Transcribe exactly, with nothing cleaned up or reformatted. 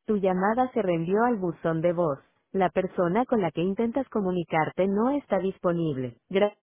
Tu llamada se reenvió al buzón de voz. La persona con la que intentas comunicarte no está disponible. Gra-